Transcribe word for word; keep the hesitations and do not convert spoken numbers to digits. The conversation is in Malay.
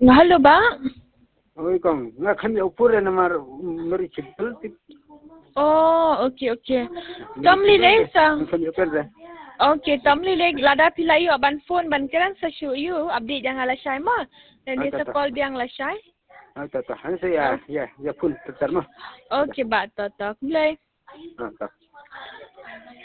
Halo, Bang. Oi, kong. Nga kami upur na mar mari chipul tip. Oh, okey okey. Tamli le sang. Kami upur dah. Okey, tamli le lada pilai yu ban phone ban keran sa shu yu update jangan la shai ma. Dan dia sa call biang la shai. Ah, ta ta. Han ya ya ya full terma. Okey, ba ta ta. Mulai. Ah, ta.